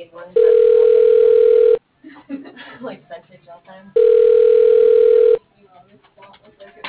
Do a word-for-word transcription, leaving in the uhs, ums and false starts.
big ones that smell like like vintage all the time. You on this spot with like a